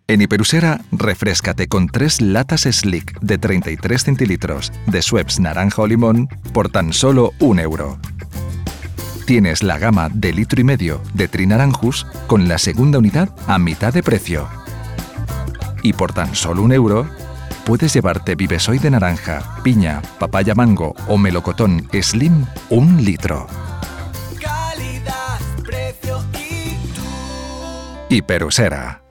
En Hiperusera, refréscate con 3 latas Slick de 33 centilitros de Schweppes naranja o limón por tan solo €1. Tienes la gama de 1,5 litros de Trinaranjus con la segunda unidad a mitad de precio. Y por tan solo €1, puedes llevarte Vivesoy de naranja, piña, papaya mango o melocotón Slim 1 litro. Calidad, precio y tú. Hiperusera.